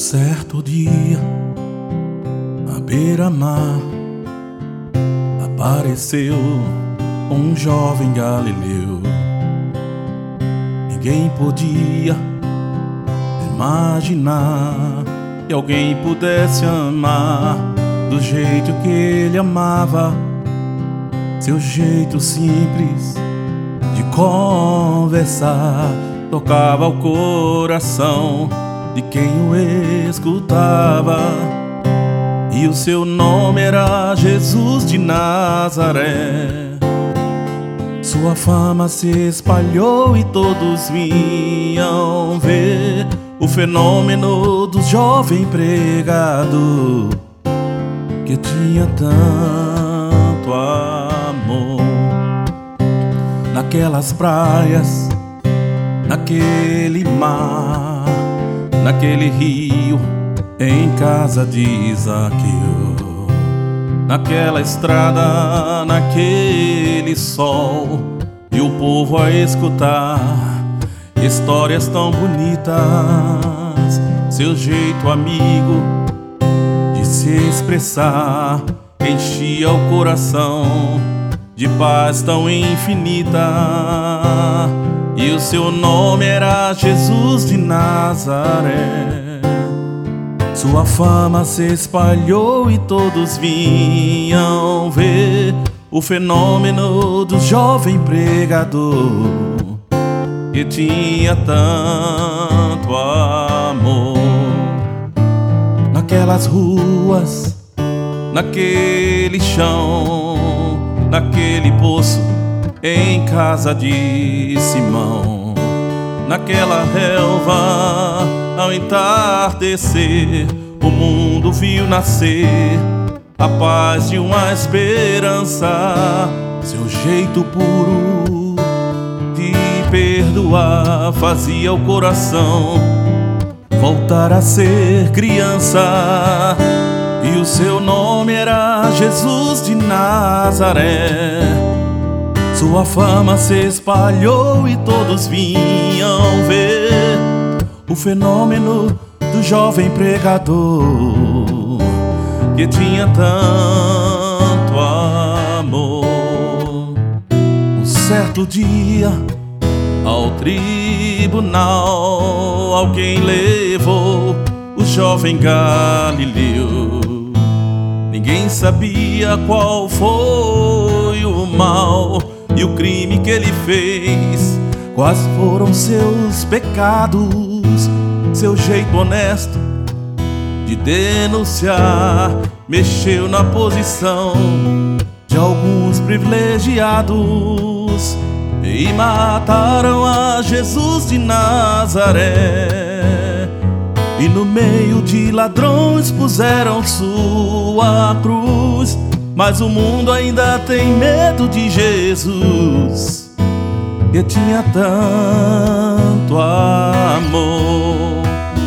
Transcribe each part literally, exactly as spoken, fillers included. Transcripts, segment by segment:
Certo dia, à beira-mar, apareceu um jovem galileu. Ninguém podia imaginar que alguém pudesse amar do jeito que ele amava. Seu jeito simples de conversar tocava o coração de quem o escutava. E o seu nome era Jesus de Nazaré. Sua fama se espalhou e todos vinham ver o fenômeno do jovem pregado que tinha tanto amor. Naquelas praias, naquele mar, naquele rio, em casa de Zaqueu, naquela estrada, naquele sol, e o povo a escutar histórias tão bonitas. Seu jeito amigo de se expressar enchia o coração de paz tão infinita. E o seu nome era Jesus de Nazaré. Sua fama se espalhou e todos vinham ver o fenômeno do jovem pregador que tinha tanto amor. Naquelas ruas, naquele chão, naquele poço, em casa de Simão, naquela relva, ao entardecer, o mundo viu nascer a paz de uma esperança. Seu jeito puro de perdoar fazia o coração voltar a ser criança. E o seu nome era Jesus de Nazaré. Sua fama se espalhou e todos vinham ver o fenômeno do jovem pregador que tinha tanto amor. Um certo dia, ao tribunal, alguém levou o jovem Galileu. Ninguém sabia qual foi o mal e o crime que ele fez, quais foram seus pecados. Seu jeito honesto de denunciar mexeu na posição de alguns privilegiados e mataram a Jesus de Nazaré. E no meio de ladrões puseram sua cruz. Mas o mundo ainda tem medo de Jesus, que tinha tanto amor.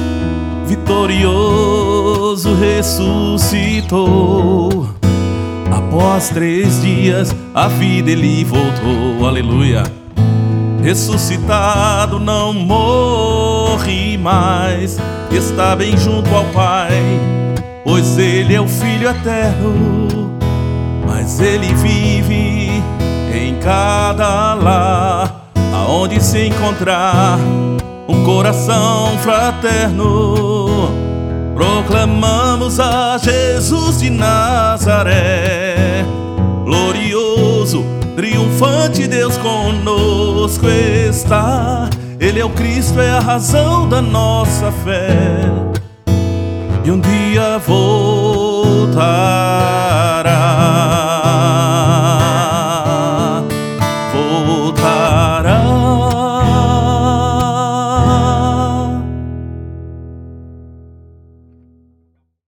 Vitorioso ressuscitou. Após três dias a vida ele voltou. Aleluia. Ressuscitado não morre mais, está bem junto ao Pai, pois ele é o Filho eterno. Mas ele vive em cada lar, aonde se encontrar um coração fraterno. Proclamamos a Jesus de Nazaré, glorioso, triunfante, Deus conosco está. Ele é o Cristo, é a razão da nossa fé, e um dia voltar.